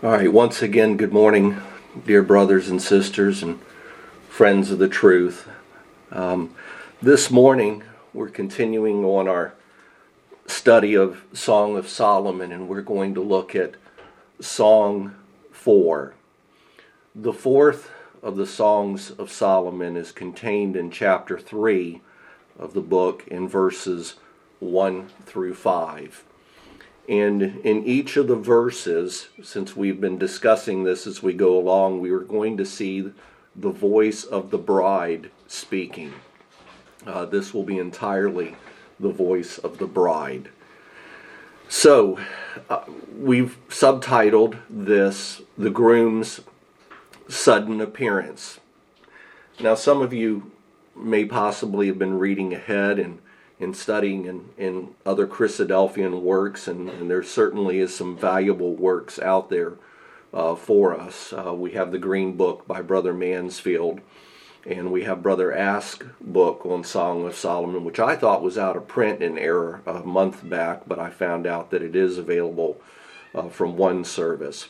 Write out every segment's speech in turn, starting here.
All right, once again, good morning, dear brothers and sisters and friends of the truth. This morning, we're continuing on our study of Song of Solomon, and we're going to look at Song 4. The fourth of the Songs of Solomon is contained in chapter 3 of the book in verses 1 through 5. And in each of the verses, since we've been discussing this as we go along, we are going to see the voice of the bride speaking. This will be entirely the voice of the bride. So, we've subtitled this, The Groom's Sudden Appearance. Now, some of you may possibly have been reading ahead and studying in other Christadelphian works, and there certainly is some valuable works out there for us. We have the Green Book by Brother Mansfield, and we have Brother Ask's book on Song of Solomon, which I thought was out of print in error a month back, but I found out that it is available from one service.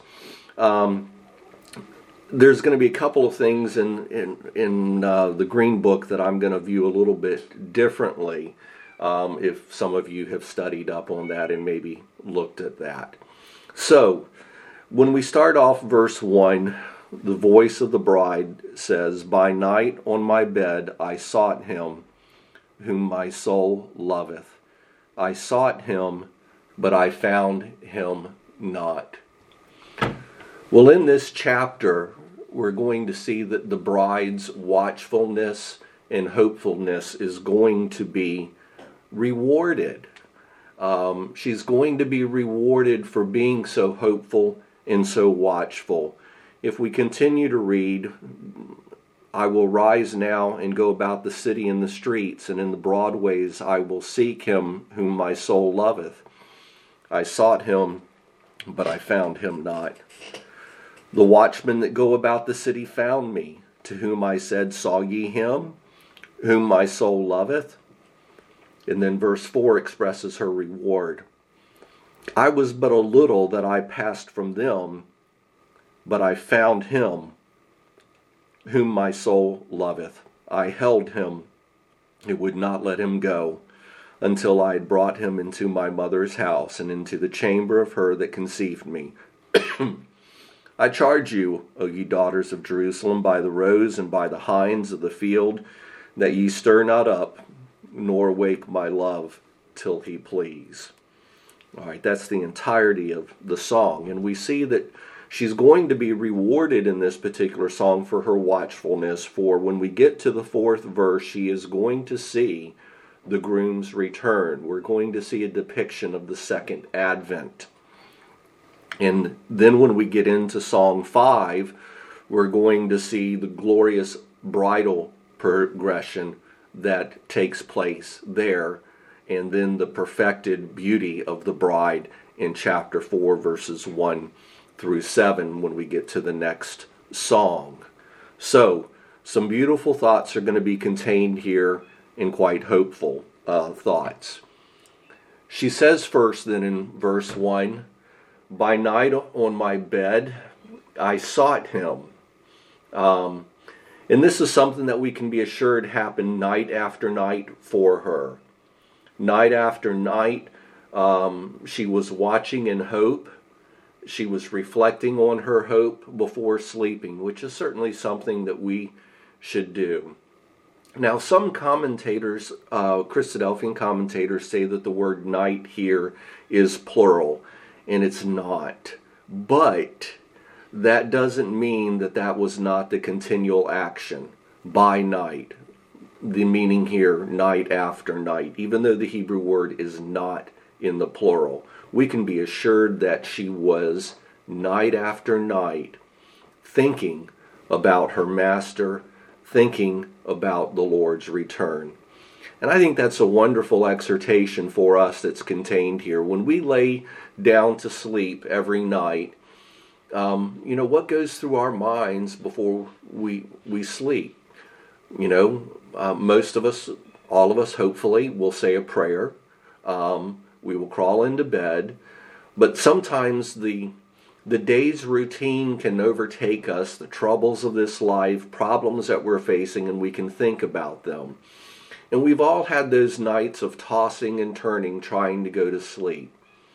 There's going to be a couple of things in the Green Book that I'm going to view a little bit differently. If some of you have studied up on that and maybe looked at that. So, when we start off verse 1, the voice of the bride says, "By night on my bed I sought him, whom my soul loveth. I sought him, but I found him not." Well, in this chapter, we're going to see that the bride's watchfulness and hopefulness is going to be rewarded. She's going to be rewarded for being so hopeful and so watchful. If we continue to read, "I will rise now and go about the city and the streets, and in the broad ways I will seek him whom my soul loveth. I sought him, but I found him not. The watchmen that go about the city found me, to whom I said, Saw ye him whom my soul loveth?" And then verse 4 expresses her reward. "I was but a little that I passed from them, but I found him whom my soul loveth. I held him and would not let him go, until I had brought him into my mother's house and into the chamber of her that conceived me. I charge you, O ye daughters of Jerusalem, by the roes and by the hinds of the field, that ye stir not up, nor wake my love till he please." All right, that's the entirety of the song. And we see that she's going to be rewarded in this particular song for her watchfulness, for when we get to the fourth verse, she is going to see the groom's return. We're going to see a depiction of the second advent. And then when we get into Song 5, we're going to see the glorious bridal progression that takes place there, and then the perfected beauty of the bride in chapter 4, verses 1 through 7, when we get to the next song. So, some beautiful thoughts are going to be contained here, and quite hopeful thoughts. She says first then in verse 1, "By night on my bed I sought him." And this is something that we can be assured happened night after night for her. Night after night, she was watching in hope. She was reflecting on her hope before sleeping, which is certainly something that we should do. Now, some commentators, Christadelphian commentators, say that the word night here is plural, and it's not. But that doesn't mean that that was not the continual action, by night. The meaning here, night after night. Even though the Hebrew word is not in the plural, we can be assured that she was, night after night, thinking about her master, thinking about the Lord's return. And I think that's a wonderful exhortation for us that's contained here. When we lay down to sleep every night, what goes through our minds before we sleep? Most of us, all of us, hopefully, will say a prayer. We will crawl into bed. But sometimes the The day's routine can overtake us, the troubles of this life, problems that we're facing, and we can think about them. And we've all had those nights of tossing and turning, trying to go to sleep.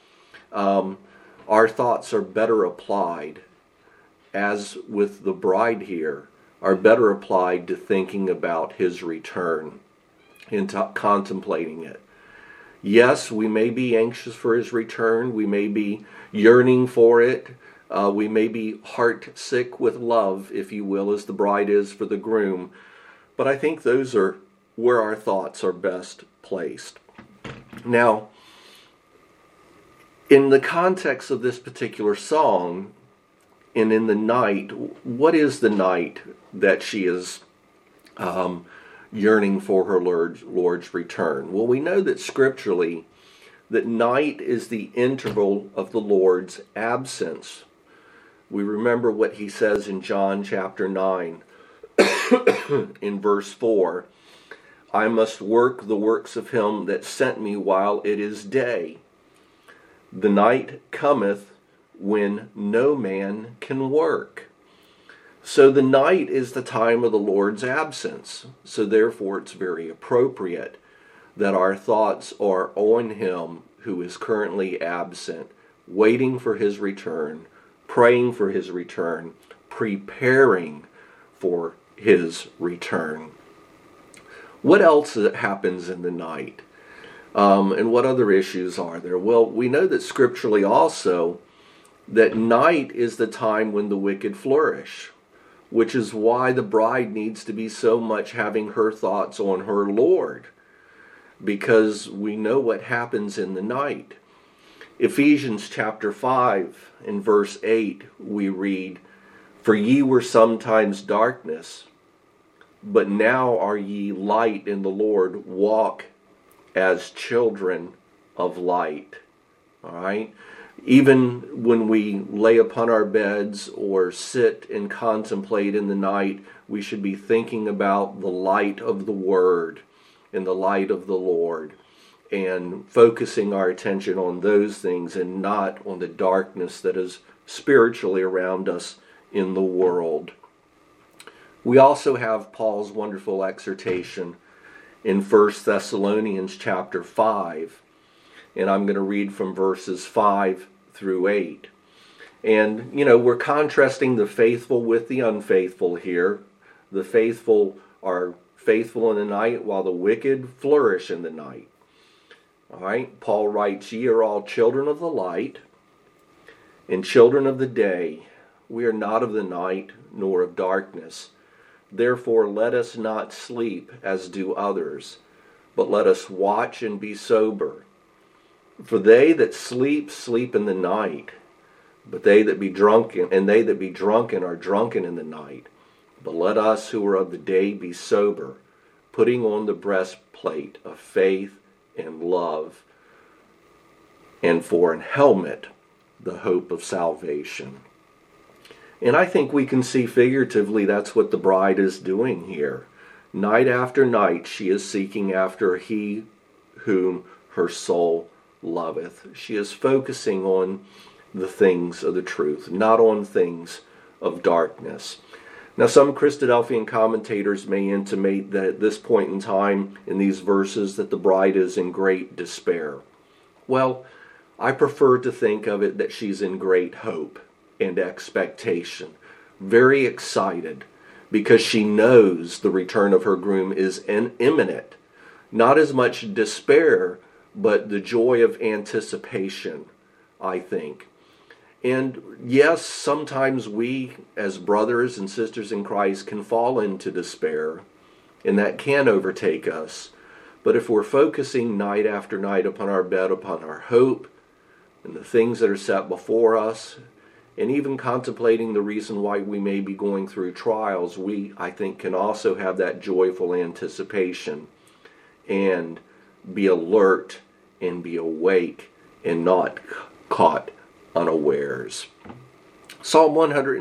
Our thoughts are better applied, as with the bride here, are better applied to thinking about his return and contemplating it. Yes, we may be anxious for his return. We may be yearning for it. We may be heart sick with love, if you will, as the bride is for the groom. But I think those are where our thoughts are best placed. Now, in the context of this particular song, and in the night, what is the night that she is yearning for her Lord's return? Well, we know that scripturally, that night is the interval of the Lord's absence. We remember what he says in John chapter 9, in verse 4, I must work the works of him that sent me while it is day. The night cometh when no man can work. So the night is the time of the Lord's absence. So therefore it's very appropriate that our thoughts are on him who is currently absent, waiting for his return, praying for his return, preparing for his return. What else happens in the night? And what other issues are there? Well, we know that scripturally also that night is the time when the wicked flourish, which is why the bride needs to be so much having her thoughts on her Lord, because we know what happens in the night. Ephesians chapter 5 in verse 8 we read, For ye were sometimes darkness, but now are ye light in the Lord. Walk as children of light. All right? Even when we lay upon our beds or sit and contemplate in the night, we should be thinking about the light of the Word and the light of the Lord, and focusing our attention on those things and not on the darkness that is spiritually around us in the world. We also have Paul's wonderful exhortation in 1 Thessalonians chapter 5. And I'm going to read from verses 5 through 8. And, we're contrasting the faithful with the unfaithful here. The faithful are faithful in the night, while the wicked flourish in the night. All right, Paul writes, Ye are all children of the light, and children of the day. We are not of the night, nor of darkness. Therefore let us not sleep as do others, but let us watch and be sober. For they that sleep, sleep in the night, but they that be drunken are drunken in the night. But let us who are of the day be sober, putting on the breastplate of faith and love, and for an helmet, the hope of salvation. And I think we can see figuratively that's what the bride is doing here. Night after night she is seeking after he whom her soul loveth. She is focusing on the things of the truth, not on things of darkness. Now, some Christadelphian commentators may intimate that at this point in time in these verses that the bride is in great despair. Well, I prefer to think of it that she's in great hope and expectation, very excited, because she knows the return of her groom is imminent. Not as much despair, but the joy of anticipation, I think. And yes, sometimes we, as brothers and sisters in Christ, can fall into despair, and that can overtake us. But if we're focusing night after night upon our bed, upon our hope, and the things that are set before us, and even contemplating the reason why we may be going through trials, we, I think, can also have that joyful anticipation and be alert and be awake and not caught unawares. Psalm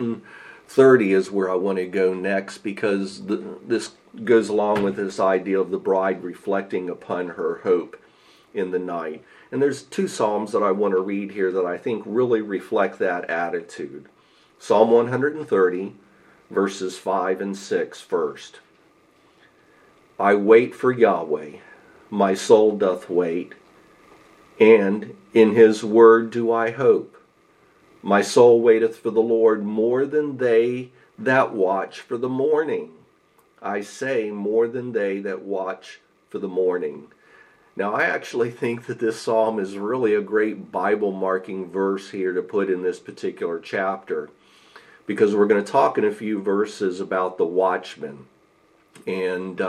130 is where I want to go next, because this goes along with this idea of the bride reflecting upon her hope in the night. And there's two Psalms that I want to read here that I think really reflect that attitude. Psalm 130, verses 5 and 6 first. I wait for Yahweh, my soul doth wait, and in his word do I hope. My soul waiteth for the Lord more than they that watch for the morning. I say, more than they that watch for the morning. Now, I actually think that this psalm is really a great Bible marking verse here to put in this particular chapter, because we're going to talk in a few verses about the watchman. And,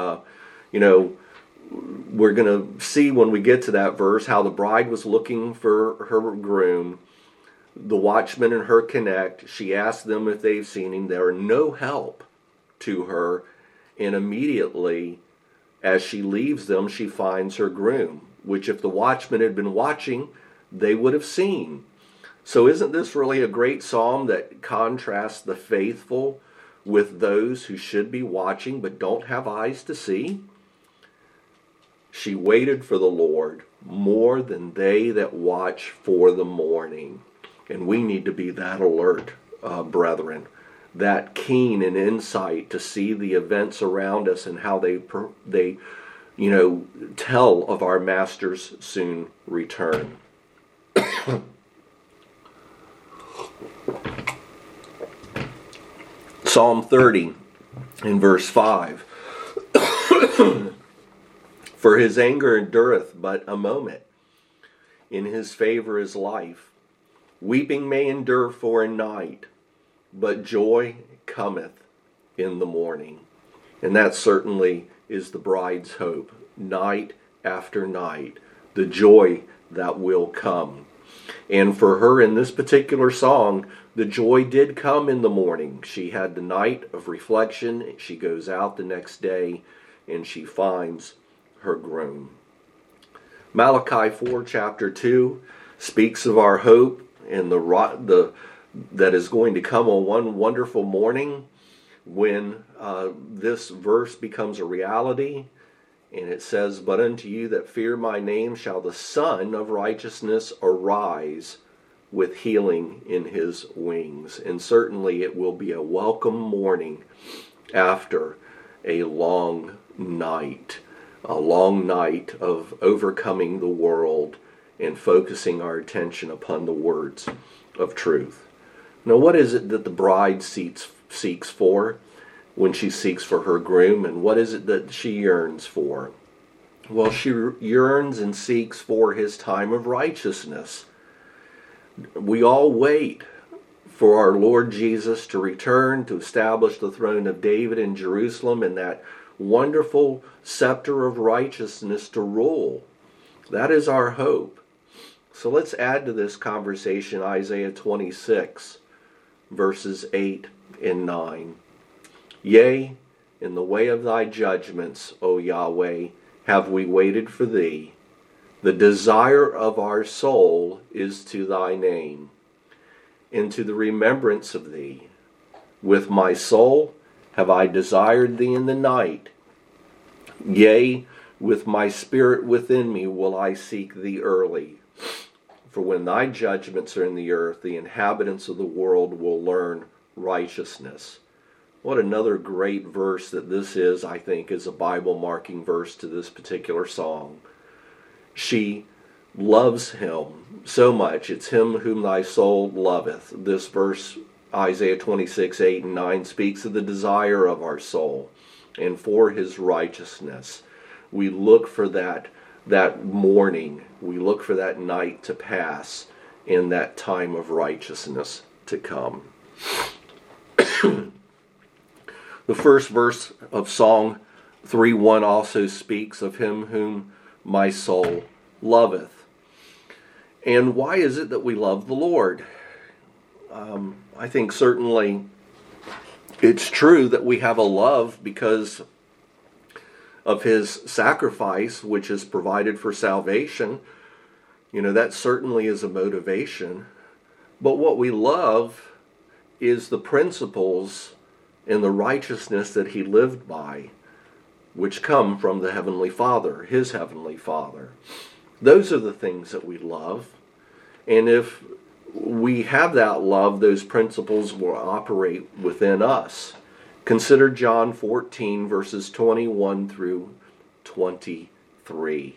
we're going to see when we get to that verse how the bride was looking for her groom. The watchman and her connect. She asks them if they've seen him. They're no help to her. And immediately, as she leaves them, she finds her groom, which if the watchmen had been watching, they would have seen. So isn't this really a great psalm that contrasts the faithful with those who should be watching but don't have eyes to see? She waited for the Lord more than they that watch for the morning. And we need to be that alert, brethren, that keen in insight to see the events around us and how they tell of our Master's soon return. Psalm 30 in verse 5. For his anger endureth but a moment. In his favor is life. Weeping may endure for a night, but joy cometh in the morning. And that certainly is the bride's hope. Night after night, the joy that will come. And for her in this particular song, the joy did come in the morning. She had the night of reflection. She goes out the next day and she finds her groom. Malachi 4 chapter 2 speaks of our hope and that is going to come on one wonderful morning when this verse becomes a reality. And it says, but unto you that fear my name shall the Son of Righteousness arise with healing in his wings. And certainly it will be a welcome morning after a long night of overcoming the world and focusing our attention upon the words of truth. Now, what is it that the bride seeks for when she seeks for her groom, and what is it that she yearns for? Well, she yearns and seeks for his time of righteousness. We all wait for our Lord Jesus to return to establish the throne of David in Jerusalem and that wonderful scepter of righteousness to rule. That is our hope. So let's add to this conversation Isaiah 26, verses 8 and 9. Yea, in the way of thy judgments, O Yahweh, have we waited for thee. The desire of our soul is to thy name, and to the remembrance of thee. With my soul have I desired thee in the night. Yea, with my spirit within me will I seek thee early. For when thy judgments are in the earth, the inhabitants of the world will learn righteousness. What another great verse that this is, I think, is a Bible-marking verse to this particular song. She loves him so much. It's him whom thy soul loveth. This verse, Isaiah 26, 8 and 9, speaks of the desire of our soul and for his righteousness. We look for that morning. We look for that night to pass and that time of righteousness to come. The first verse of Psalm 3:1 also speaks of him whom my soul loveth. And why is it that we love the Lord? I think certainly it's true that we have a love because of his sacrifice, which is provided for salvation. That certainly is a motivation. But what we love is the principles and the righteousness that he lived by, which come from the Heavenly Father, his Heavenly Father. Those are the things that we love. And if we have that love, those principles will operate within us. Consider John 14, verses 21 through 23.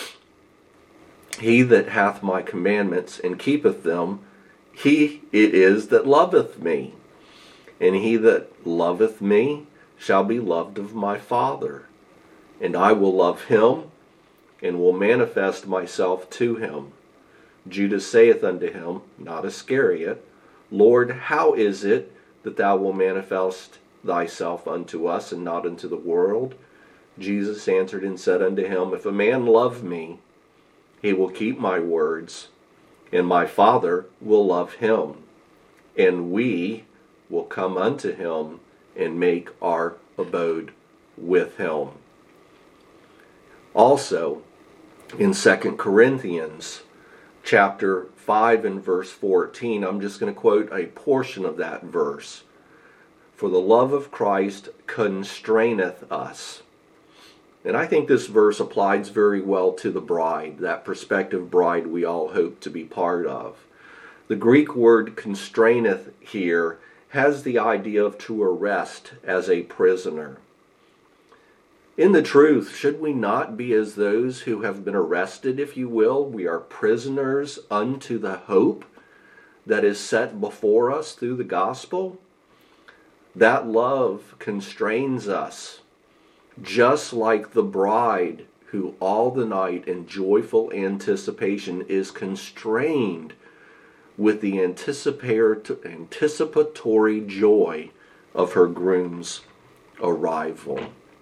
He that hath my commandments and keepeth them, he it is that loveth me. And he that loveth me shall be loved of my Father. And I will love him, and will manifest myself to him. Judas saith unto him, not Iscariot, Lord, how is it that thou wilt manifest thyself unto us, and not unto the world? Jesus answered and said unto him, If a man love me, he will keep my words, and my Father will love him, and we will come unto him and make our abode with him. Also, in 2 Corinthians chapter 5 and verse 14, I'm just going to quote a portion of that verse. For the love of Christ constraineth us. And I think this verse applies very well to the bride, that prospective bride we all hope to be part of. The Greek word constraineth here has the idea of to arrest as a prisoner. In the truth, should we not be as those who have been arrested, if you will? We are prisoners unto the hope that is set before us through the gospel. That love constrains us, just like the bride who all the night in joyful anticipation is constrained with the anticipatory joy of her groom's arrival.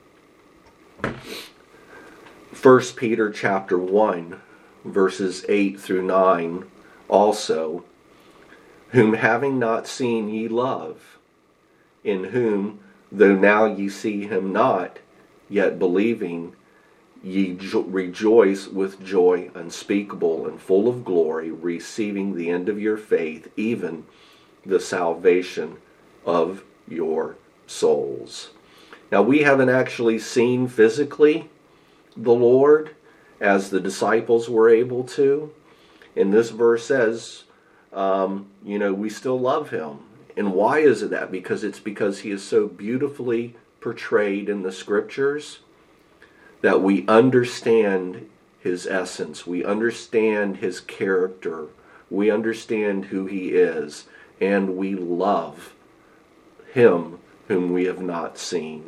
1 Peter chapter 1, verses 8 through 9, also, whom having not seen ye love, in whom, though now ye see him not, yet believing, ye rejoice with joy unspeakable and full of glory, receiving the end of your faith, even the salvation of your souls. Now, we haven't actually seen physically the Lord as the disciples were able to. And this verse says, we still love him. And why is it that? Because he is so beautifully portrayed in the scriptures that we understand his essence. We understand his character. We understand who he is. And we love him whom we have not seen.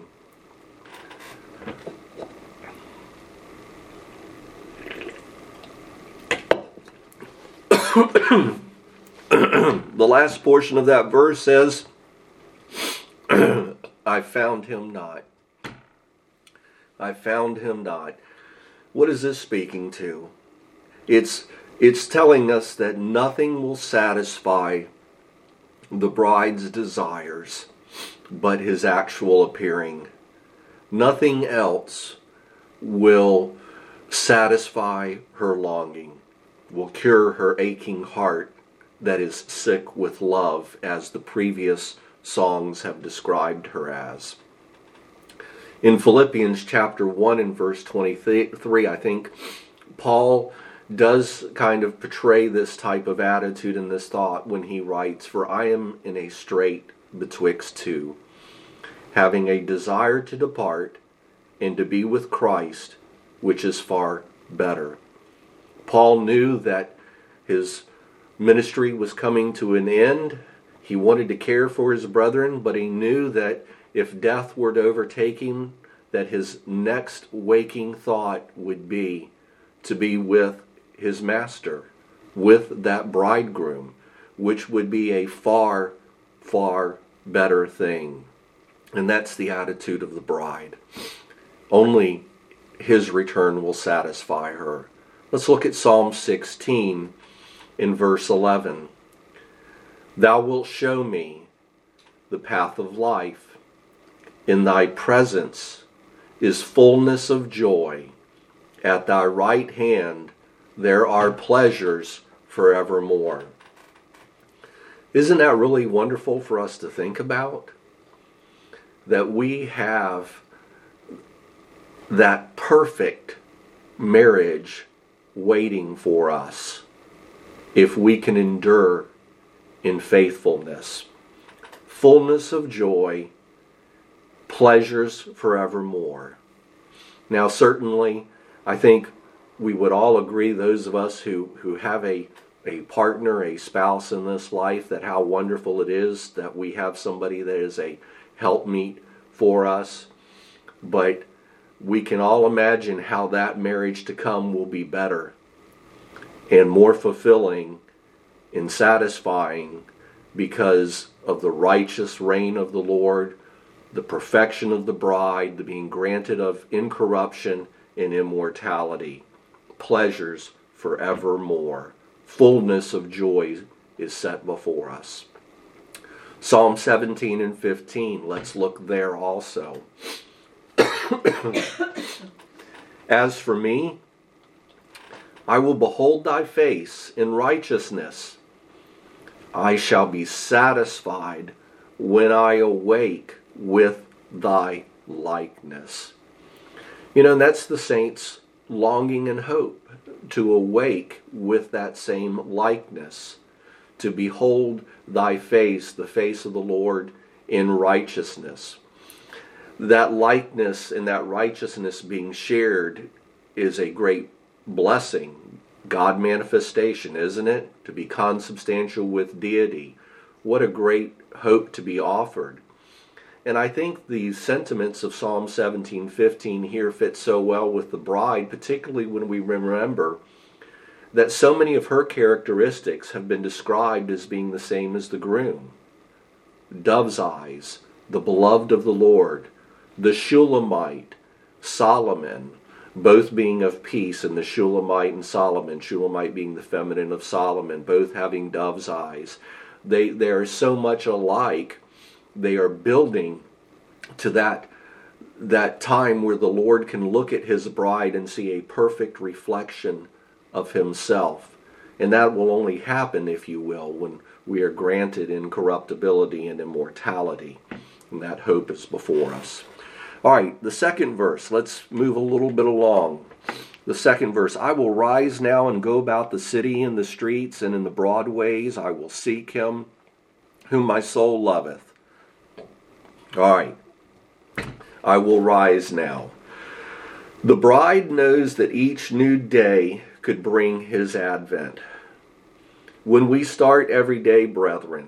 The last portion of that verse says, I found him not. I found him not. What is this speaking to? It's telling us that nothing will satisfy the bride's desires but his actual appearing. Nothing else will satisfy her longing, will cure her aching heart that is sick with love, as the previous songs have described her as. In Philippians chapter 1 and verse 23, I think Paul does kind of portray this type of attitude and this thought when he writes, For I am in a strait betwixt two, having a desire to depart and to be with Christ, which is far better. Paul knew that his ministry was coming to an end. He wanted to care for his brethren, but he knew that if death were to overtake him, that his next waking thought would be to be with his master, with that bridegroom, which would be a far, far better thing. And that's the attitude of the bride. Only his return will satisfy her. Let's look at Psalm 16 in verse 11. Thou wilt show me the path of life. In thy presence is fullness of joy. At thy right hand there are pleasures forevermore. Isn't that really wonderful for us to think about? That we have that perfect marriage waiting for us if we can endure in faithfulness. Fullness of joy, pleasures forevermore. Now certainly, I think we would all agree, those of us who have a partner, a spouse in this life, that how wonderful it is that we have somebody that is a helpmeet for us. But we can all imagine how that marriage to come will be better and more fulfilling and satisfying because of the righteous reign of the Lord, the perfection of the bride, the being granted of incorruption and immortality, pleasures forevermore. Fullness of joy is set before us. Psalm 17 and 15, let's look there also. As for me, I will behold thy face in righteousness. I shall be satisfied when I awake with thy likeness. You know, that's the saints' longing and hope, to awake with that same likeness, to behold thy face, the face of the Lord, in righteousness. That likeness and that righteousness being shared is a great blessing. God manifestation, isn't it? To be consubstantial with deity. What a great hope to be offered. And I think the sentiments of Psalm 17:15 here fit so well with the bride, particularly when we remember that so many of her characteristics have been described as being the same as the groom. Dove's eyes, the beloved of the Lord, the Shulamite, Solomon, both being of peace, and the Shulamite and Solomon, Shulamite being the feminine of Solomon, both having dove's eyes. They are so much alike. They are building to that time where the Lord can look at his bride and see a perfect reflection of himself. And that will only happen, if you will, when we are granted incorruptibility and immortality. And that hope is before us. All right, the second verse. Let's move a little bit along. The second verse. I will rise now and go about the city in the streets and in the broad ways. I will seek him whom my soul loveth. All right. I will rise now. The bride knows that each new day could bring his advent. When we start every day, brethren,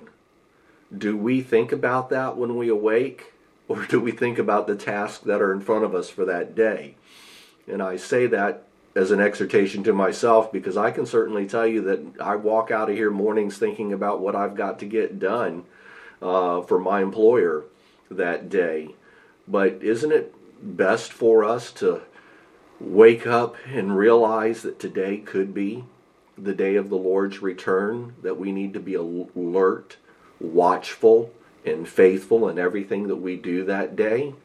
do we think about that when we awake? Or do we think about the tasks that are in front of us for that day? And I say that as an exhortation to myself, because I can certainly tell you that I walk out of here mornings thinking about what I've got to get done for my employer that day. But isn't it best for us to wake up and realize that today could be the day of the Lord's return, that we need to be alert, watchful, and faithful in everything that we do that day?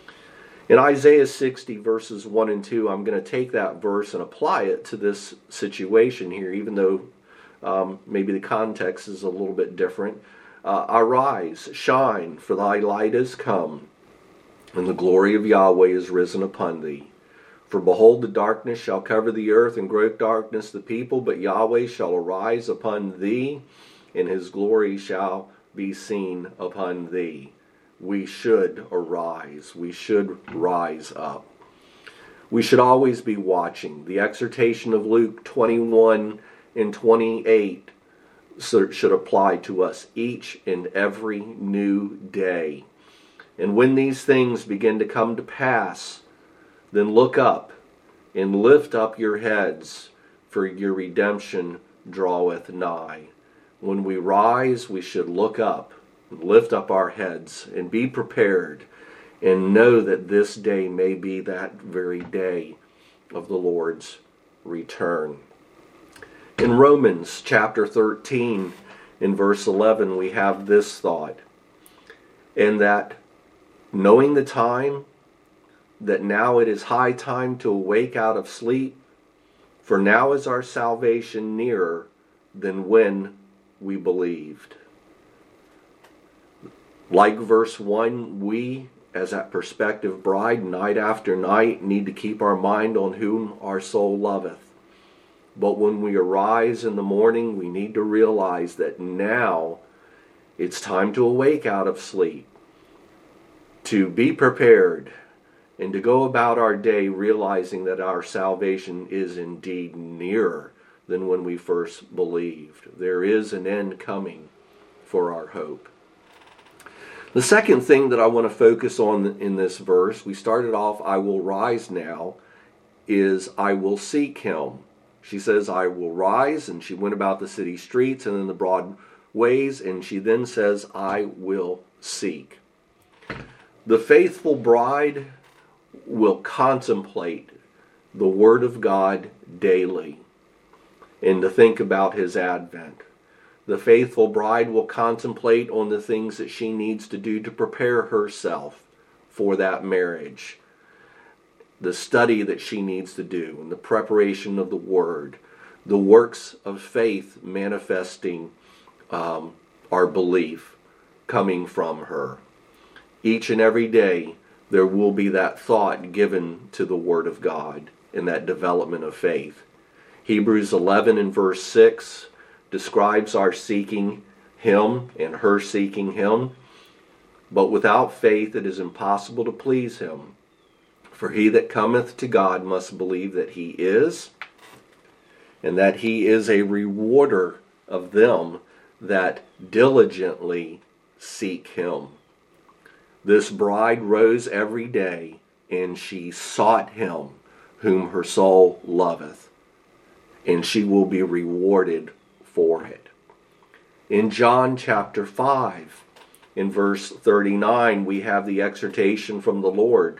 In Isaiah 60 verses 1 and 2, I'm going to take that verse and apply it to this situation here, even though maybe the context is a little bit different. Arise, shine, for thy light is come, and the glory of Yahweh is risen upon thee. For behold, the darkness shall cover the earth, and great darkness the people, but Yahweh shall arise upon thee, and his glory shall be seen upon thee. We should arise. We should rise up. We should always be watching. The exhortation of Luke 21 and 28 should apply to us each and every new day. And when these things begin to come to pass, then look up and lift up your heads, for your redemption draweth nigh. When we rise, we should look up, and lift up our heads, and be prepared, and know that this day may be that very day of the Lord's return. In Romans chapter 13, in verse 11, we have this thought, and that knowing the time, that now it is high time to awake out of sleep, for now is our salvation nearer than when we believed. Like verse 1, we, as that prospective bride, night after night, need to keep our mind on whom our soul loveth. But when we arise in the morning, we need to realize that now it's time to awake out of sleep, to be prepared, and to go about our day realizing that our salvation is indeed nearer than when we first believed. There is an end coming for our hope. The second thing that I want to focus on in this verse, we started off, I will rise now, is I will seek him. She says, I will rise, and she went about the city streets and in the broad ways, and she then says, I will seek. The faithful bride will contemplate the Word of God daily and to think about his advent. The faithful bride will contemplate on the things that she needs to do to prepare herself for that marriage. The study that she needs to do and the preparation of the Word. The works of faith manifesting our belief coming from her. Each and every day there will be that thought given to the Word of God in that development of faith. Hebrews 11 and verse 6 describes our seeking him and her seeking him. But without faith it is impossible to please him. For he that cometh to God must believe that he is, and that he is a rewarder of them that diligently seek him. This bride rose every day, and she sought him whom her soul loveth, and she will be rewarded for it. In John chapter 5, in verse 39, we have the exhortation from the Lord.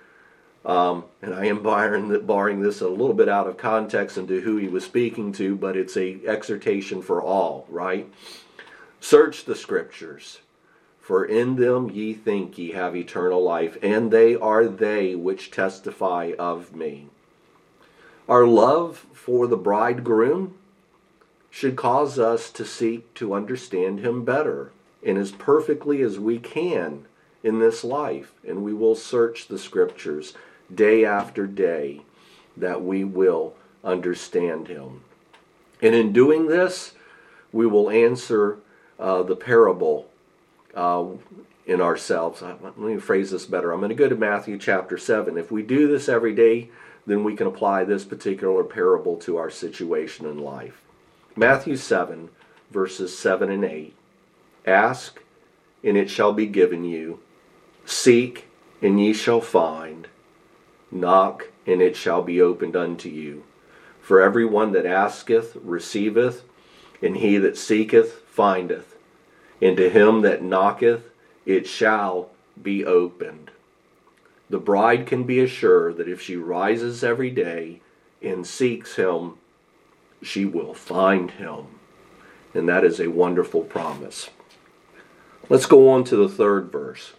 And I am borrowing this a little bit out of context into who he was speaking to, but it's an exhortation for all, right? Search the scriptures, for in them ye think ye have eternal life, and they are they which testify of me. Our love for the bridegroom should cause us to seek to understand him better and as perfectly as we can in this life. And we will search the scriptures day after day that we will understand him. And in doing this, we will answer the parable in ourselves. Let me phrase this better. I'm going to go to Matthew chapter 7. If we do this every day, then we can apply this particular parable to our situation in life. Matthew 7, verses 7 and 8. Ask, and it shall be given you. Seek, and ye shall find. Knock, and it shall be opened unto you. For every one that asketh receiveth, and he that seeketh findeth. And to him that knocketh it shall be opened. The bride can be assured that if she rises every day and seeks him, she will find him. And that is a wonderful promise. Let's go on to the third verse.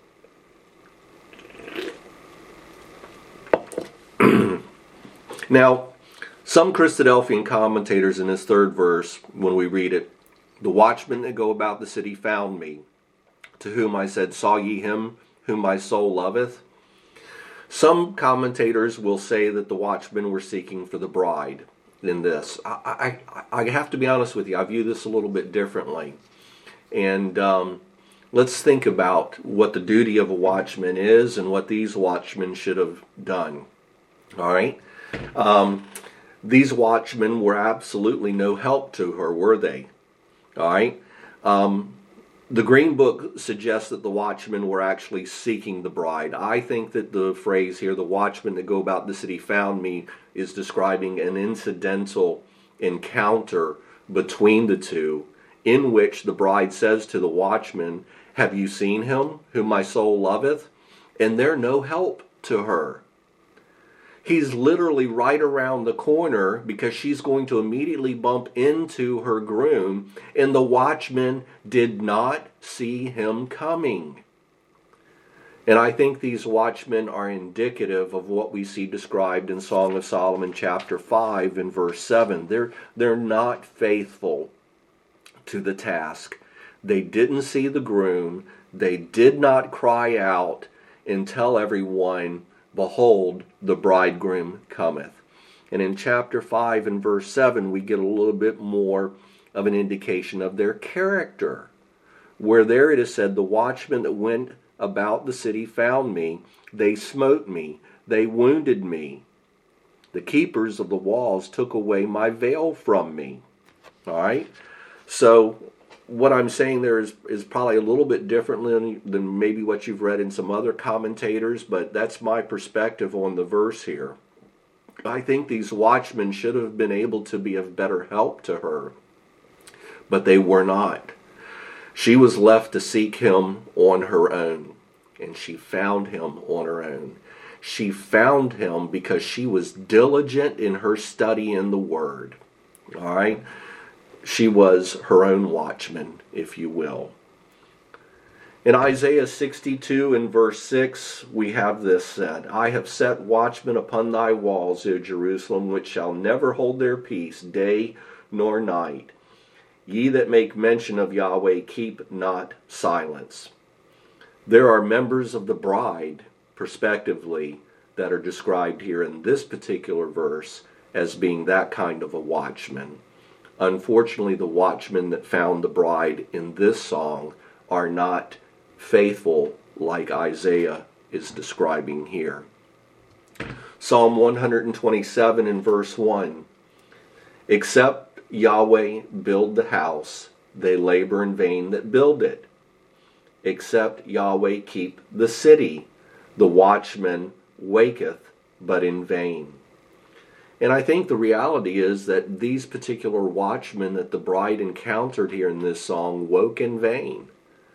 Now, some Christadelphian commentators in this third verse, when we read it, the watchmen that go about the city found me, to whom I said, saw ye him whom my soul loveth? Some commentators will say that the watchmen were seeking for the bride in this. I have to be honest with you, I view this a little bit differently. And let's think about what the duty of a watchman is and what these watchmen should have done. All right? These watchmen were absolutely no help to her, were they? All right? The Green Book suggests that the watchmen were actually seeking the bride. I think that the phrase here, the watchmen that go about the city found me, is describing an incidental encounter between the two, in which the bride says to the watchman, have you seen him whom my soul loveth? And they're no help to her. He's literally right around the corner because she's going to immediately bump into her groom, and the watchman did not see him coming. And I think these watchmen are indicative of what we see described in Song of Solomon chapter 5 and verse 7. They're not faithful to the task. They didn't see the groom. They did not cry out and tell everyone, behold, the bridegroom cometh. And in chapter 5 and verse 7, we get a little bit more of an indication of their character. Where there it is said, the watchmen that went about the city found me. They smote me. They wounded me. The keepers of the walls took away my veil from me. All right? So what I'm saying there is probably a little bit different than maybe what you've read in some other commentators, but that's my perspective on the verse here. I think these watchmen should have been able to be of better help to her, but they were not. She was left to seek him on her own, and she found him on her own. She found him because she was diligent in her study in the Word. All right? She was her own watchman, if you will. In Isaiah 62 and verse 6, we have this said, I have set watchmen upon thy walls, O Jerusalem, which shall never hold their peace, day nor night. Ye that make mention of Yahweh, keep not silence. There are members of the bride, prospectively, that are described here in this particular verse as being that kind of a watchman. Unfortunately, the watchmen that found the bride in this song are not faithful like Isaiah is describing here. Psalm 127 and verse 1, except Yahweh build the house, they labor in vain that build it. Except Yahweh keep the city, the watchman waketh but in vain. And I think the reality is that these particular watchmen that the bride encountered here in this song woke in vain.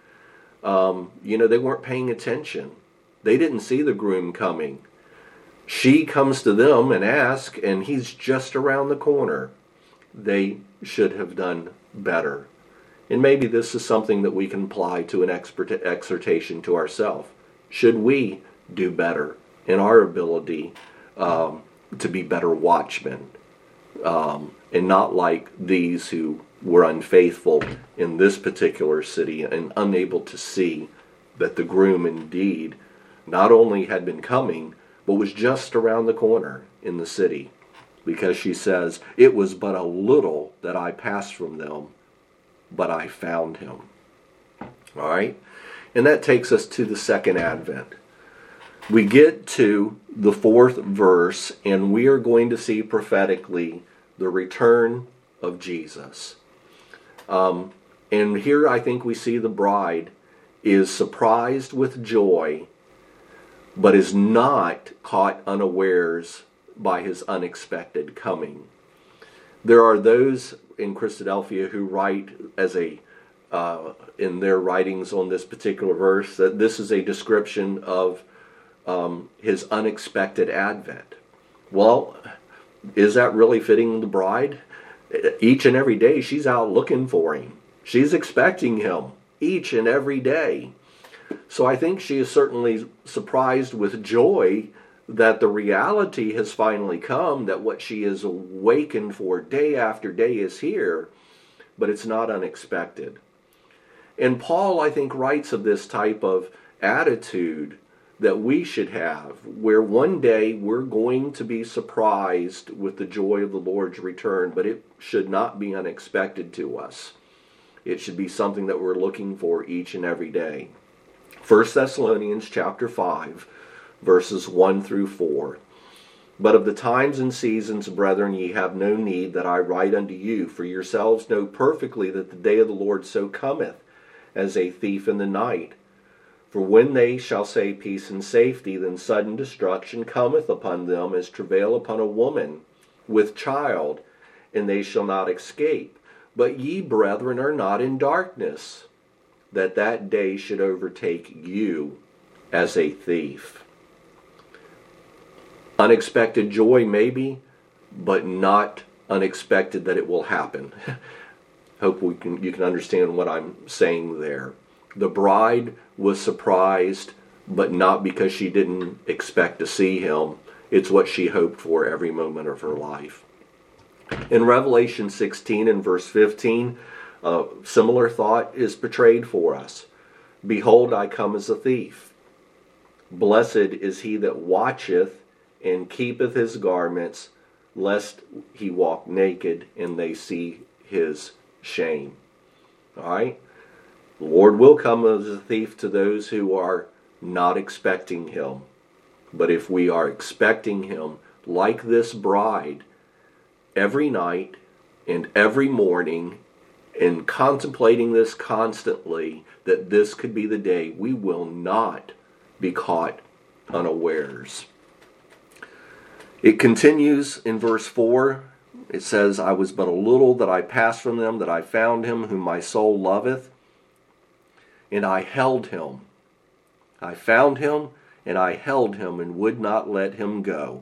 They weren't paying attention. They didn't see the groom coming. She comes to them and asks, and he's just around the corner. They should have done better. And maybe this is something that we can apply to an exhortation to ourselves. Should we do better in our ability to be better watchmen, and not like these who were unfaithful in this particular city and unable to see that the groom indeed not only had been coming, but was just around the corner in the city. Because she says, it was but a little that I passed from them, but I found him. All right? And that takes us to the second advent. We get to the fourth verse, and we are going to see prophetically the return of Jesus. And here I think we see the bride is surprised with joy, but is not caught unawares by his unexpected coming. There are those in Christadelphia who write as in their writings on this particular verse that this is a description of his unexpected advent. Well, is that really fitting the bride? Each and every day she's out looking for him. She's expecting him each and every day. So I think she is certainly surprised with joy that the reality has finally come, that what she is awakened for day after day is here, but it's not unexpected. And Paul, I think, writes of this type of attitude that we should have, where one day we're going to be surprised with the joy of the Lord's return, but it should not be unexpected to us. It should be something that we're looking for each and every day. 1 Thessalonians chapter 5, verses 1 through 4. But of the times and seasons, brethren, ye have no need that I write unto you, for yourselves know perfectly that the day of the Lord so cometh, as a thief in the night. For when they shall say peace and safety, then sudden destruction cometh upon them as travail upon a woman with child, and they shall not escape. But ye, brethren, are not in darkness, that that day should overtake you as a thief. Unexpected joy maybe, but not unexpected that it will happen. Hope you can understand what I'm saying there. The bride was surprised, but not because she didn't expect to see him. It's what she hoped for every moment of her life. In Revelation 16 and verse 15, a similar thought is portrayed for us. Behold, I come as a thief. Blessed is he that watcheth and keepeth his garments, lest he walk naked and they see his shame. All right? The Lord will come as a thief to those who are not expecting him. But if we are expecting him, like this bride, every night and every morning, and contemplating this constantly, that this could be the day, we will not be caught unawares. It continues in verse 4. It says, I was but a little that I passed from them, that I found him whom my soul loveth, and I held him. I found him, and I held him, and would not let him go,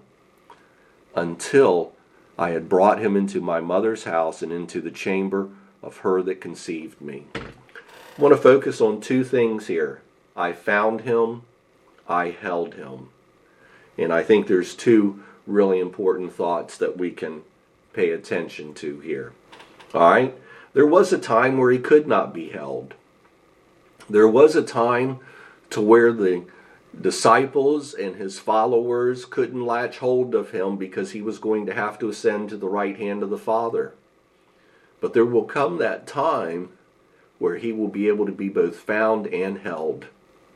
until I had brought him into my mother's house, and into the chamber of her that conceived me. I want to focus on two things here. I found him, I held him. And I think there's two really important thoughts that we can pay attention to here. All right? There was a time where he could not be held. There was a time to where the disciples and his followers couldn't latch hold of him because he was going to have to ascend to the right hand of the Father. But there will come that time where he will be able to be both found and held.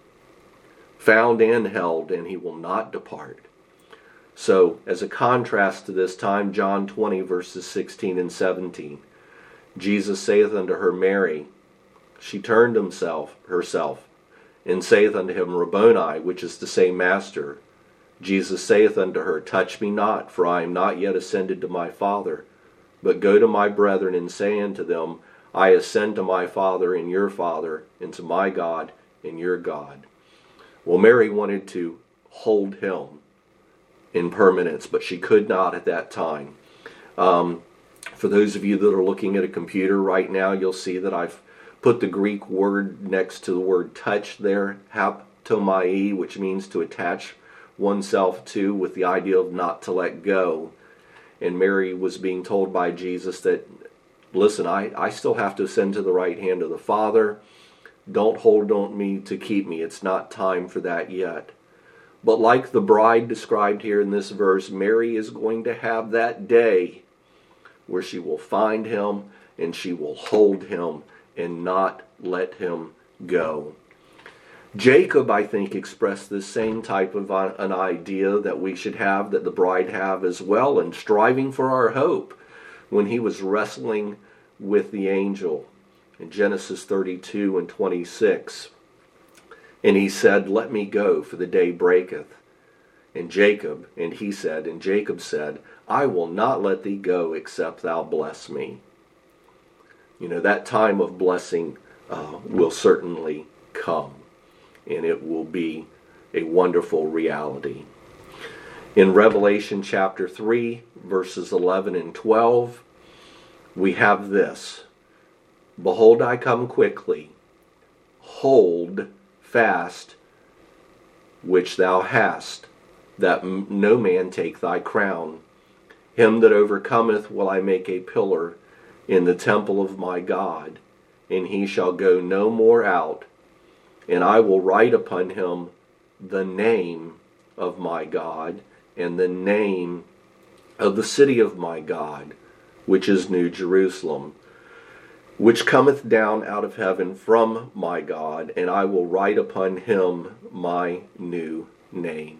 Found and held, and he will not depart. So, as a contrast to this time, John 20, verses 16 and 17. Jesus saith unto her, Mary. She turned herself, and saith unto him, Rabboni, which is to say, Master. Jesus saith unto her, Touch me not, for I am not yet ascended to my Father, but go to my brethren, and say unto them, I ascend to my Father and your Father, and to my God and your God. Well, Mary wanted to hold him in permanence, but she could not at that time. For those of you that are looking at a computer right now, you'll see that I've put the Greek word next to the word touch there, haptomai, which means to attach oneself to, with the idea of not to let go. And Mary was being told by Jesus that, listen, I still have to ascend to the right hand of the Father. Don't hold on me to keep me. It's not time for that yet. But like the bride described here in this verse, Mary is going to have that day where she will find him and she will hold him and not let him go. Jacob, I think, expressed this same type of an idea that we should have, that the bride have as well, and striving for our hope when he was wrestling with the angel in Genesis 32 and 26. And he said, Let me go, for the day breaketh. And Jacob said, I will not let thee go, except thou bless me. You know, that time of blessing will certainly come, and it will be a wonderful reality. In Revelation chapter 3, verses 11 and 12, we have this. Behold, I come quickly. Hold fast which thou hast, that no man take thy crown. Him that overcometh will I make a pillar in the temple of my God, and he shall go no more out. And I will write upon him the name of my God, and the name of the city of my God, which is New Jerusalem, which cometh down out of heaven from my God, and I will write upon him my new name.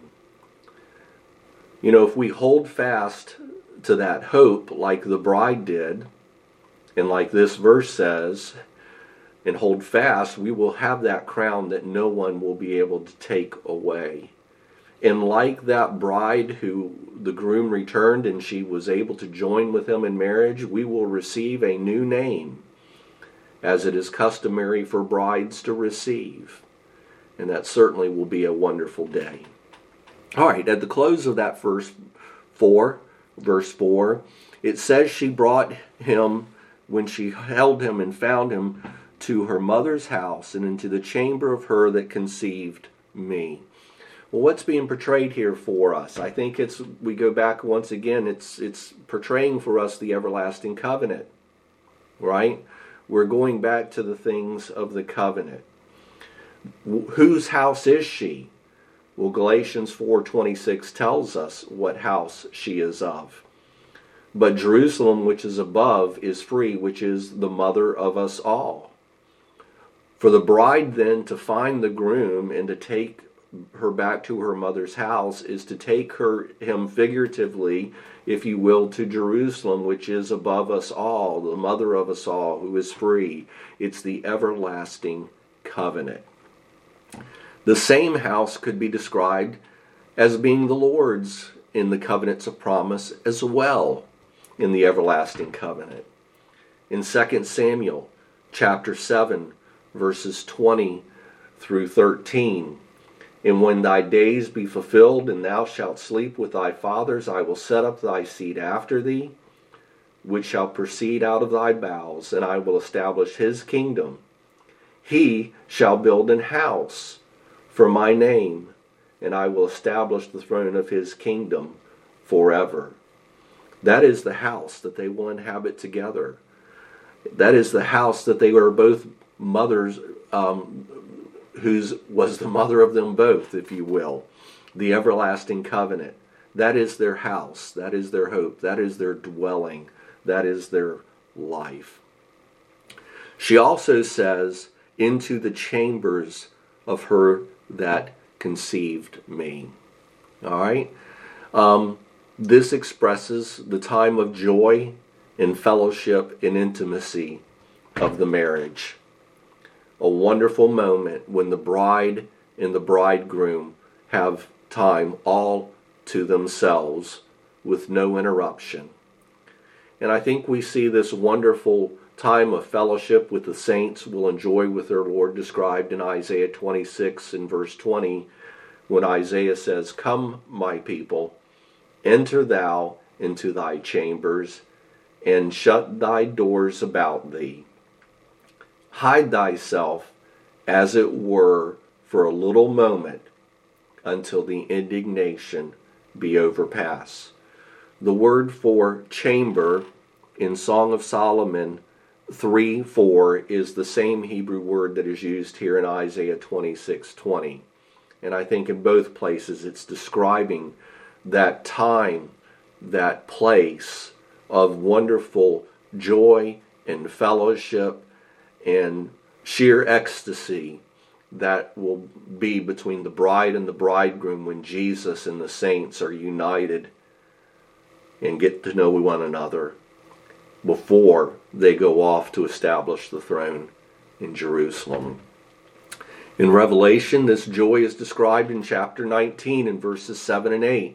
You know, if we hold fast to that hope like the bride did, and like this verse says, and hold fast, we will have that crown that no one will be able to take away. And like that bride who the groom returned and she was able to join with him in marriage, we will receive a new name, as it is customary for brides to receive. And that certainly will be a wonderful day. All right, at the close of that verse 4, it says she brought him, when she held him and found him, to her mother's house and into the chamber of her that conceived me. Well, what's being portrayed here for us? I think we go back once again, it's portraying for us the everlasting covenant, right? We're going back to the things of the covenant. Whose house is she? Well, Galatians 4:26 tells us what house she is of. But Jerusalem, which is above, is free, which is the mother of us all. For the bride then to find the groom and to take her back to her mother's house is to take him figuratively, if you will, to Jerusalem, which is above us all, the mother of us all, who is free. It's the everlasting covenant. The same house could be described as being the Lord's in the covenants of promise as well in the everlasting covenant. In 2 Samuel chapter 7, verses 20 through 13, and when thy days be fulfilled, and thou shalt sleep with thy fathers, I will set up thy seed after thee, which shall proceed out of thy bowels, and I will establish his kingdom. He shall build an house for my name, and I will establish the throne of his kingdom forever. That is the house that they will inhabit together. That is the house that they were both mothers, whose was the mother of them both, if you will. The everlasting covenant. That is their house. That is their hope. That is their dwelling. That is their life. She also says, into the chambers of her that conceived me. All right? This expresses the time of joy and fellowship and intimacy of the marriage. A wonderful moment when the bride and the bridegroom have time all to themselves with no interruption. And I think we see this wonderful time of fellowship with the saints will enjoy with their Lord described in Isaiah 26 and verse 20, when Isaiah says, "Come, my people, enter thou into thy chambers, and shut thy doors about thee. Hide thyself, as it were, for a little moment, until the indignation be overpassed." The word for chamber in Song of Solomon 3:4 is the same Hebrew word that is used here in Isaiah 26:20. And I think in both places it's describing that time, that place of wonderful joy and fellowship and sheer ecstasy that will be between the bride and the bridegroom when Jesus and the saints are united and get to know one another before they go off to establish the throne in Jerusalem. In Revelation, this joy is described in chapter 19 in verses 7 and 8.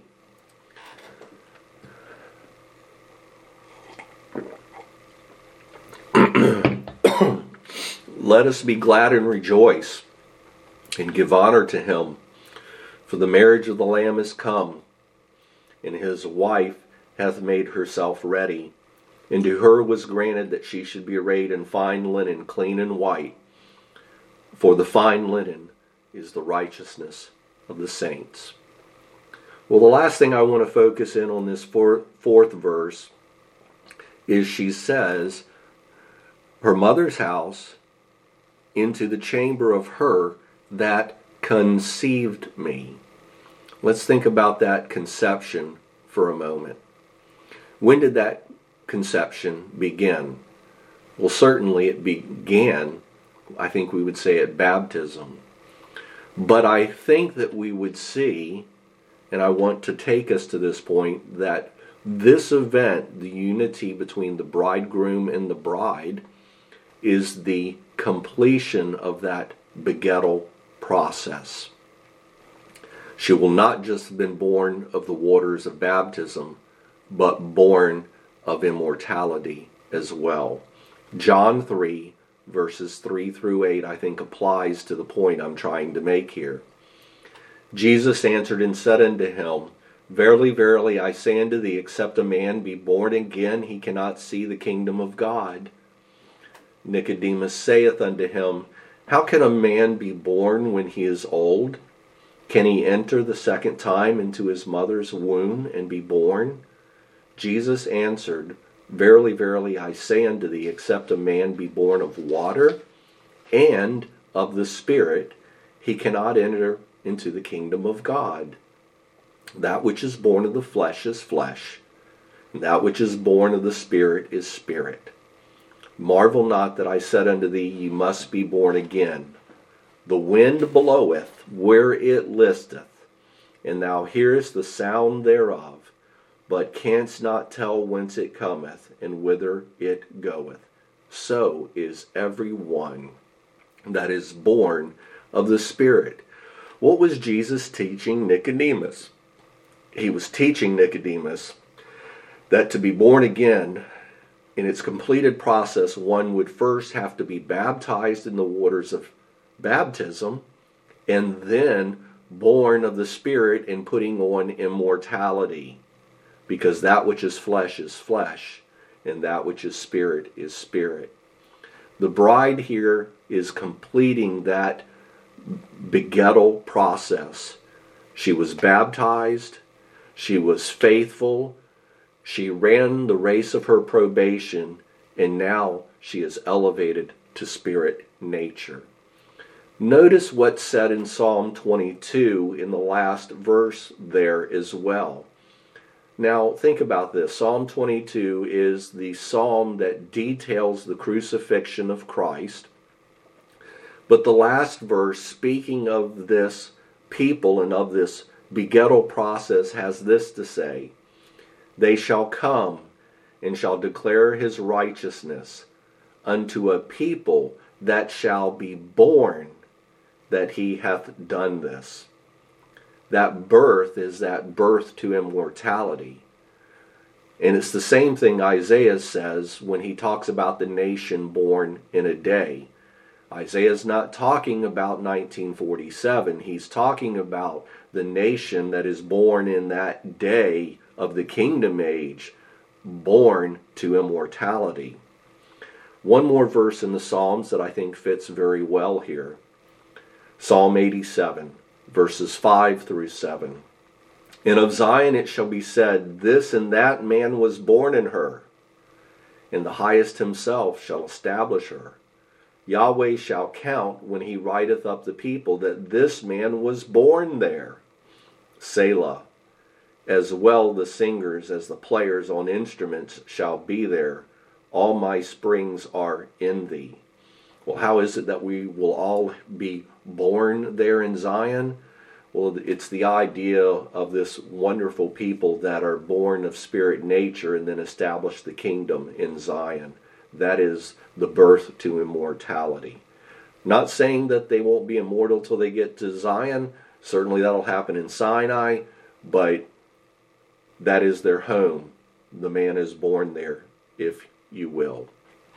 Let us be glad and rejoice and give honor to him, for the marriage of the Lamb is come, and his wife hath made herself ready. And to her was granted that she should be arrayed in fine linen, clean and white. For the fine linen is the righteousness of the saints. Well, the last thing I want to focus in on this fourth verse is she says, her mother's house, into the chamber of her that conceived me. Let's think about that conception for a moment. When did that conception begin? Well, certainly it began, I think we would say, at baptism. But I think that we would see, and I want to take us to this point, that this event, the unity between the bridegroom and the bride, is the completion of that begettal process. She will not just have been born of the waters of baptism, but born of immortality as well. John 3, verses 3 through 8, I think applies to the point I'm trying to make here. Jesus answered and said unto him, Verily, verily, I say unto thee, except a man be born again, he cannot see the kingdom of God. Nicodemus saith unto him, How can a man be born when he is old? Can he enter the second time into his mother's womb and be born? Jesus answered, Verily, verily, I say unto thee, except a man be born of water and of the Spirit, he cannot enter into the kingdom of God. That which is born of the flesh is flesh, That which is born of the Spirit is spirit. Marvel not that I said unto thee, Ye must be born again. The wind bloweth where it listeth, and thou hearest the sound thereof, but canst not tell whence it cometh, and whither it goeth. So is every one that is born of the Spirit. What was Jesus teaching Nicodemus? He was teaching Nicodemus that to be born again, in its completed process, one would first have to be baptized in the waters of baptism, and then born of the Spirit and putting on immortality. Because that which is flesh, and that which is spirit. The bride here is completing that begettal process. She was baptized, she was faithful, she ran the race of her probation, and now she is elevated to spirit nature. Notice what's said in Psalm 22 in the last verse there as well. Now, think about this. Psalm 22 is the psalm that details the crucifixion of Christ. But the last verse, speaking of this people and of this begettal process, has this to say: They shall come and shall declare his righteousness unto a people that shall be born, that he hath done this. That birth is that birth to immortality. And it's the same thing Isaiah says when he talks about the nation born in a day. Isaiah's not talking about 1947. He's talking about the nation that is born in that day of the kingdom age, born to immortality. One more verse in the Psalms that I think fits very well here. Psalm 87. Verses 5 through 7. And of Zion it shall be said, This and that man was born in her, and the highest himself shall establish her. Yahweh shall count when he writeth up the people that this man was born there. Selah. As well the singers as the players on instruments shall be there. All my springs are in thee. Well, how is it that we will all be born there in Zion? Well, it's the idea of this wonderful people that are born of spirit nature and then establish the kingdom in Zion. That is the birth to immortality. Not saying that they won't be immortal till they get to Zion. Certainly that'll happen in Sinai, but that is their home. The man is born there, if you will.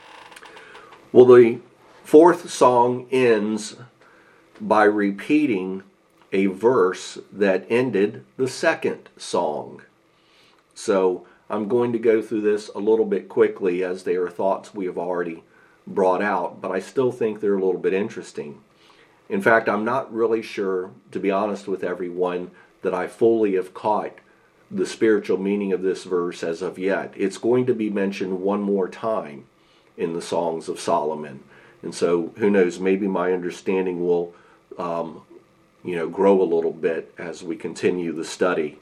Well, the fourth song ends by repeating a verse that ended the second song. So I'm going to go through this a little bit quickly, as they are thoughts we have already brought out, but I still think they're a little bit interesting. In fact, I'm not really sure, to be honest with everyone, that I fully have caught the spiritual meaning of this verse as of yet. It's going to be mentioned one more time in the Songs of Solomon. And so, who knows, maybe my understanding will grow a little bit as we continue the study.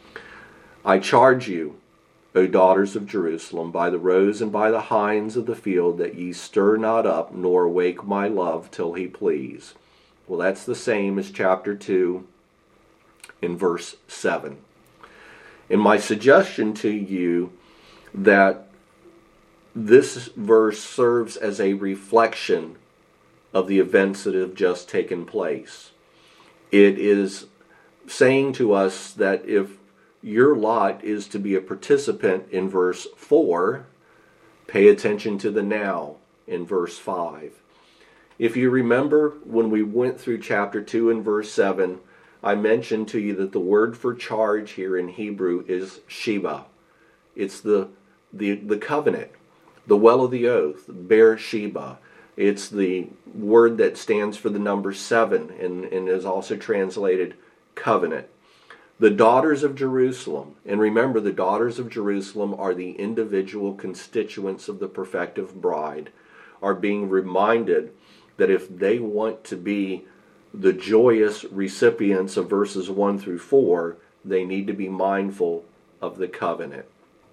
I charge you, O daughters of Jerusalem, by the roes and by the hinds of the field, that ye stir not up, nor awake my love till he please. Well, that's the same as chapter 2 in verse 7. And my suggestion to you that this verse serves as a reflection of the events that have just taken place. It is saying to us that if your lot is to be a participant in verse 4, pay attention to the now in verse 5. If you remember when we went through chapter 2 and verse 7, I mentioned to you that the word for charge here in Hebrew is Sheba. It's the covenant, the well of the oath, Beersheba. It's the word that stands for the number 7 and is also translated covenant. The daughters of Jerusalem, and remember, the daughters of Jerusalem are the individual constituents of the perfective bride, are being reminded that if they want to be the joyous recipients of verses 1 through 4, they need to be mindful of the covenant.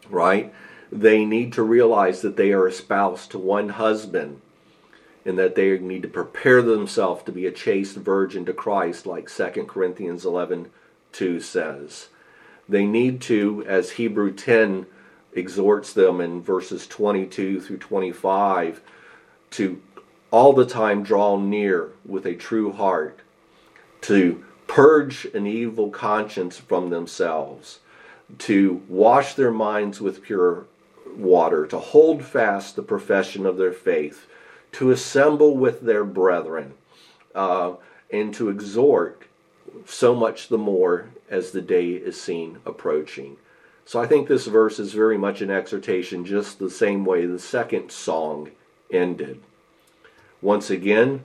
right? They need to realize that they are espoused to one husband, and that they need to prepare themselves to be a chaste virgin to Christ, like 2 Corinthians 11:2 says. They need to, as Hebrew 10 exhorts them in verses 22 through 25, to all the time draw near with a true heart, to purge an evil conscience from themselves, to wash their minds with pure water, to hold fast the profession of their faith, to assemble with their brethren, and to exhort so much the more as the day is seen approaching. So I think this verse is very much an exhortation, just the same way the second song ended. Once again,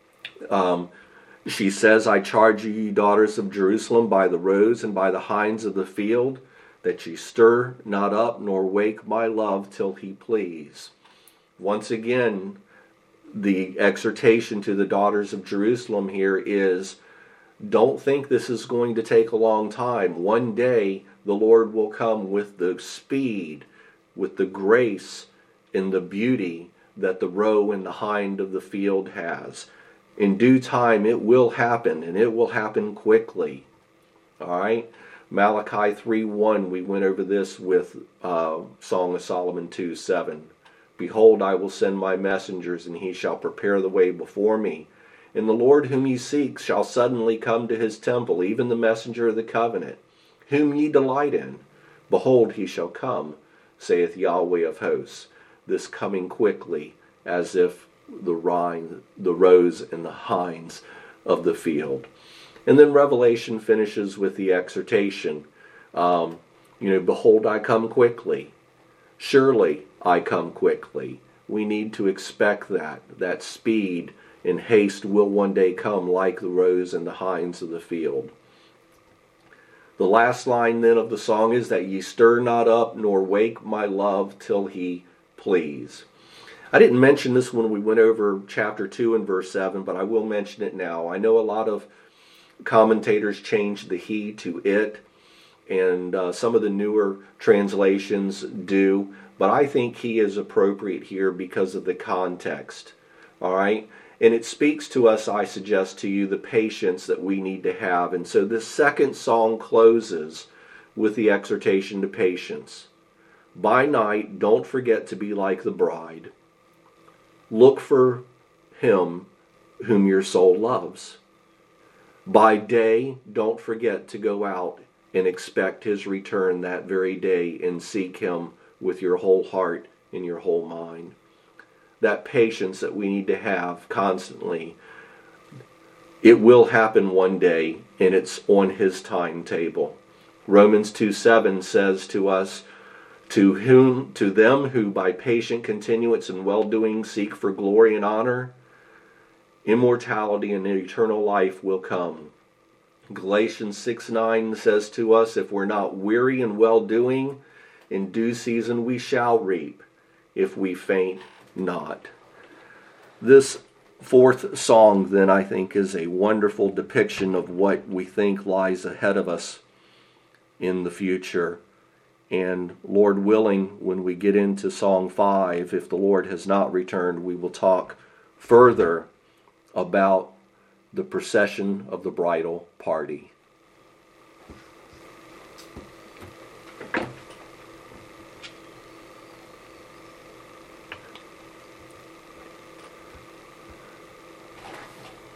she says, I charge you, ye daughters of Jerusalem, by the roes and by the hinds of the field, that ye stir not up nor wake my love till he please. Once again, the exhortation to the daughters of Jerusalem here is, don't think this is going to take a long time. One day the Lord will come with the speed, with the grace, and the beauty that the roe and the hind of the field has. In due time it will happen, and it will happen quickly. All right? Malachi 3:1, we went over this with Song of Solomon 2:7. Behold, I will send my messengers, and he shall prepare the way before me. And the Lord whom ye seek shall suddenly come to his temple, even the messenger of the covenant, whom ye delight in. Behold, he shall come, saith Yahweh of hosts. This coming quickly, as if the roes and the hinds of the field. And then Revelation finishes with the exhortation. Behold, I come quickly. Surely I come quickly. We need to expect that speed and haste will one day come like the roes and the hinds of the field. The last line then of the song is that ye stir not up nor wake my love till he please. I didn't mention this when we went over chapter 2 and verse 7, but I will mention it now. I know a lot of commentators changed the he to it, and some of the newer translations do, but I think he is appropriate here because of the context. All right? And it speaks to us, I suggest to you, the patience that we need to have. And so this second song closes with the exhortation to patience. By night, don't forget to be like the bride. Look for him whom your soul loves. By day, don't forget to go out and expect his return that very day and seek him with your whole heart and your whole mind. That patience that we need to have constantly. It will happen one day, and it's on his timetable. Romans 2:7 says to us, to them who by patient continuance and well-doing seek for glory and honor, immortality and eternal life will come. Galatians 6:9 says to us, if we're not weary in well-doing, in due season we shall reap, if we faint not. This fourth song, then, I think is a wonderful depiction of what we think lies ahead of us in the future. And Lord willing, when we get into Song 5, if the Lord has not returned, we will talk further about the procession of the bridal party.